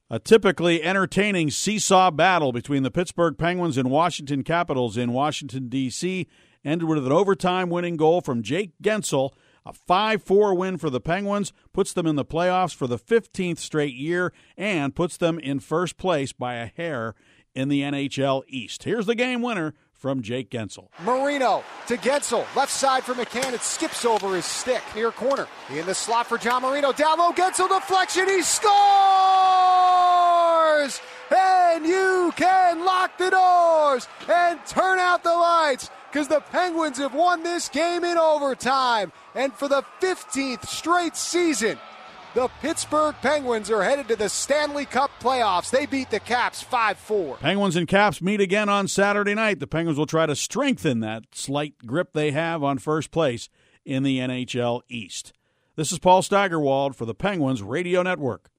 A typically entertaining seesaw battle between the Pittsburgh Penguins and Washington Capitals in Washington, D.C. ended with an overtime winning goal from Jake Guentzel. A 5-4 win for the Penguins puts them in the playoffs for the 15th straight year and puts them in first place by a hair in the NHL East. Here's the game winner from Jake Guentzel. Marino to Guentzel, left side for McCann. It skips over his stick, near corner. In the slot for John Marino, down low, Guentzel deflection, he scores! And you can lock the doors and turn out the lights, because the Penguins have won this game in overtime. And for the 15th straight season, the Pittsburgh Penguins are headed to the Stanley Cup playoffs. They beat the Caps 5-4. Penguins and Caps meet again on Saturday night. The Penguins will try to strengthen that slight grip they have on first place in the NHL East. This is Paul Steigerwald for the Penguins Radio Network.